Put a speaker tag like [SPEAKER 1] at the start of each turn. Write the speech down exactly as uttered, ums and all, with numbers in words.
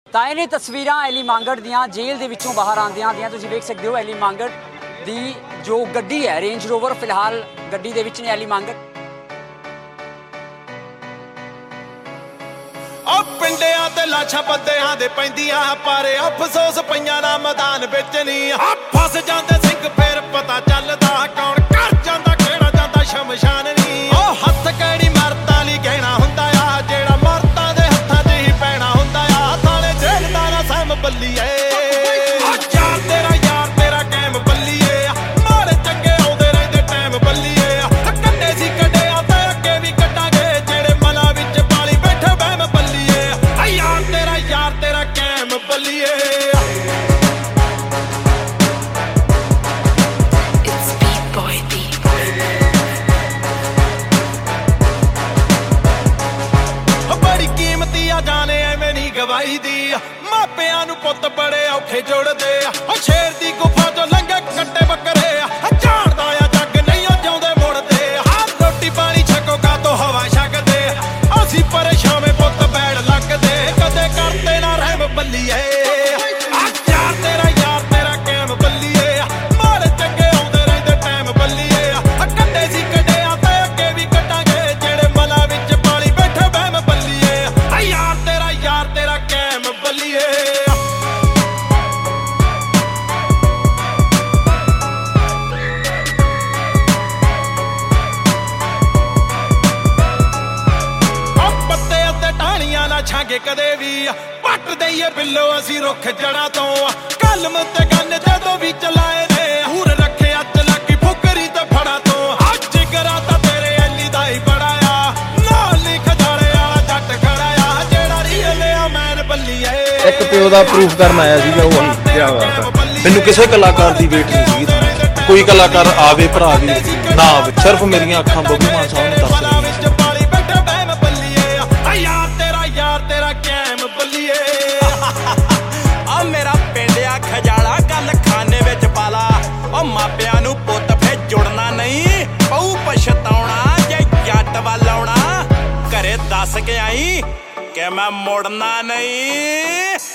[SPEAKER 1] ਤਾਂ ਇਹ ਨੇ ਤਸਵੀਰਾਂ ਐਲੀ ਮਾਂਗੜ ਦੀਆਂ ਜੇਲ੍ਹ ਦੇ ਵਿੱਚੋਂ ਬਾਹਰ ਆਉਂਦਿਆਂ ਦੀਆਂ। ਤੁਸੀਂ ਵੇਖ ਸਕਦੇ ਹੋ ਐਲੀ ਮਾਂਗੜ ਦੀ ਜੋ ਗੱਡੀ ਹੈ ਰੇਂਜ ਰੋਵਰ, ਫਿਲਹਾਲ ਗੱਡੀ ਦੇ ਵਿੱਚ ਨੇ ਐਲੀ ਮਾਂਗੜ।
[SPEAKER 2] ਆ ਪਿੰਡਿਆਂ ਤੇ ਲਾਸ਼ਾਂ ਬੰਦਿਆਂ ਦੇ ਪੈਂਦੀਆਂ, ਪਰ ਅਫਸੋਸ ਪਈਆਂ ਨਾ ਮੈਦਾਨ ਵਿੱਚ ਨਹੀਂ। ਆ ਫਸ ਜਾਂਦੇ ਸਿੰਘ ਫੇਰ ਪਤਾ ਚੱਲਦਾ ਕੌਣ ਕਰ ਜਾਂਦਾ ਕਿਹੜਾ ਜਾਂਦਾ ਸ਼ਮਸ਼ਾਨ ਨਹੀਂ। ਉਹ ਹੱਥ ਕਿਹੜੀ ਮਰਦਾਂ ਲਈ ਗਹਿਣਾ ਹੁੰਦਾ ਆ, ਜਿਹੜਾ ਮਰਦਾਂ ਦੇ ਹੱਥਾਂ 'ਚ ਹੀ ਪੈਣਾ ਹੁੰਦਾ ਆ। ਥਾਲੇ ਜੇਲ੍ਹ ਦਾ ਨਾ ਸਮ ਬੱਲੀਏ, ਆ ਯਾਰ ਤੇਰਾ ਯਾਰ ਤੇਰਾ ਕੈਮ ਬੱਲੀਏ। ਮਾੜੇ ਚੰਗੇ ਆਉਂਦੇ ਰਹਿੰਦੇ ਟਾਈਮ ਬੱਲੀਏ। ਕੱਢੇ ਸੀ ਕੱਢਿਆ ਤੇ ਅੱਗੇ ਵੀ ਕੱਢਾਂਗੇ, ਜਿਹੜੇ ਮਨਾਂ ਵਿੱਚ ਪਾਲੀ ਬੈਠੇ ਵਹਿਮ ਬੱਲੀਏ। ਆ ਯਾਰ ਤੇਰਾ ਯਾਰ ਤੇਰਾ ਕੈਮ ਬੱਲੀਏ। ਗਵਾਈ ਦੀ ਮਾਪਿਆਂ ਨੂੰ ਪੁੱਤ ਬੜੇ ਔਖੇ ਜੁੜਦੇ ਆ। ਉਹ ਸ਼ੇਰ ਦੀ ਗੁਫਾ ਚੋਂ ਲੰਘੇ ਕੱਟੇ ਬੱਕਰੇ ਆ, ਝਾੜਦਾ ਆ ਜੱਗ ਨਹੀਂ ਉਹ ਜਿਉਂਦੇ ਮੁੜਦੇ ਆ। ਰੋਟੀ ਪਾਣੀ ਛਕੋ ਕਾ ਤੋਂ ਹਵਾ ਛਕਦੇ, ਅਸੀਂ ਪਰੇਸ਼ਾਵੇਂ ਪੁੱਤ ਬੈੜ ਲੱਗਦੇ। ਕਦੇ ਕਰਦੇ ਨਾ ਰਹਿਮ ਬੱਲੀਏ, ਆ ਯਾਰ ਤੇਰਾ ਯਾਰ ਤੇਰਾ ਕੈਮ ਬੱਲੀਏ। ਮਾੜੇ ਚੰਗੇ ਆਉਂਦੇ ਰਹਿੰਦੇ ਟਾਈਮ ਬੱਲੀਏ। ਕੱਢੇ ਸੀ ਕੱਢਿਆ ਤੇ ਅੱਗੇ ਵੀ ਕੱਢਾਂਗੇ, ਜਿਹੜੇ ਮਨਾਂ ਵਿੱਚ ਪਾਲੀ ਬੈਠੇ ਵਹਿਮ ਬੱਲੀਏ। ਆ ਯਾਰ ਤੇਰਾ ਯਾਰ ਤੇਰਾ ਕੈਮ ਬੱਲੀਏ। ਆ ਪੱਤੇ ਅਤੇ ਟਾਹਣੀਆਂ ਨਾ ਛਾਂਗੇ ਕਦੇ ਵੀ, ਪੱਟ ਦਈਏ ਬਿੱਲੋ ਅਸੀਂ ਰੁੱਖ ਜੜਾਂ ਤੋਂ। ਕਲਮ ਤੇ ਗੰਨ ਜਦੋਂ ਵੀ ਚਲਾਏ ਨੇ, ਹੂਰ ਰੱਖਿਆ ਚਲਾਕੀ ਫੁਕਰੀ ਤੇ ਫੜਾ ਤੋਂ। ਆ ਜਿਗਰਾ ਤਾਂ ਤੇਰੇ ਐਲੀ ਦਾ ਹੀ ਬੜਾ ਆ, ਨਾਲ ਲਿਖ ਜਾਲੇ ਵਾਲਾ ਜੱਟ ਖੜਾ ਆ, ਜਿਹੜਾ ਰੀਅਲ ਆ ਮੈਨ ਬੱਲੀਏ।
[SPEAKER 3] ਇੱਕ ਪਿਓ ਦਾ ਪ੍ਰੂਫ ਕਰਨ ਆਇਆ ਸੀਗਾ ਉਹ ਕੀ ਬਾਤ ਹੈ। ਮੈਨੂੰ ਕਿਸੇ ਕਲਾਕਾਰ ਦੀ ਵੇਟ ਨਹੀਂ ਸੀਗੀ, ਕੋਈ ਕਲਾਕਾਰ ਆਵੇ ਭਰਾ ਵੀ ਨਾ ਆਵੇ, ਸਿਰਫ ਮੇਰੀਆਂ ਅੱਖਾਂ ਬੱਬੂ ਮਾਨ ਸਾਹਿਬ ਨੂੰ ਦੱਸ ਰਹੀਆਂ।
[SPEAKER 2] ਯਾਰ ਤੇਰਾ ਯਾਰ ਤੇਰਾ ਕੈਮ ਬੱਲੀਏ।
[SPEAKER 4] ਆ ਮੇਰਾ ਪਿੰਡਿਆ ਖਜਾਲਾ ਗੱਲ ਖਾਨੇ ਵਿੱਚ ਪਾਲਾ। ਉਹ ਮਾਪਿਆਂ ਨੂੰ ਪੁੱਤ ਫੇ ਜੁੜਨਾ ਨਹੀਂ, ਪਊ ਪਛਤਾਉਣਾ ਜੇ ਜੱਟ ਵੱਲ ਆਉਣਾ। ਘਰੇ ਦੱਸ ਕੇ ਆਈ ਕਿ ਮੈਂ ਮੁੜਨਾ ਨਹੀਂ।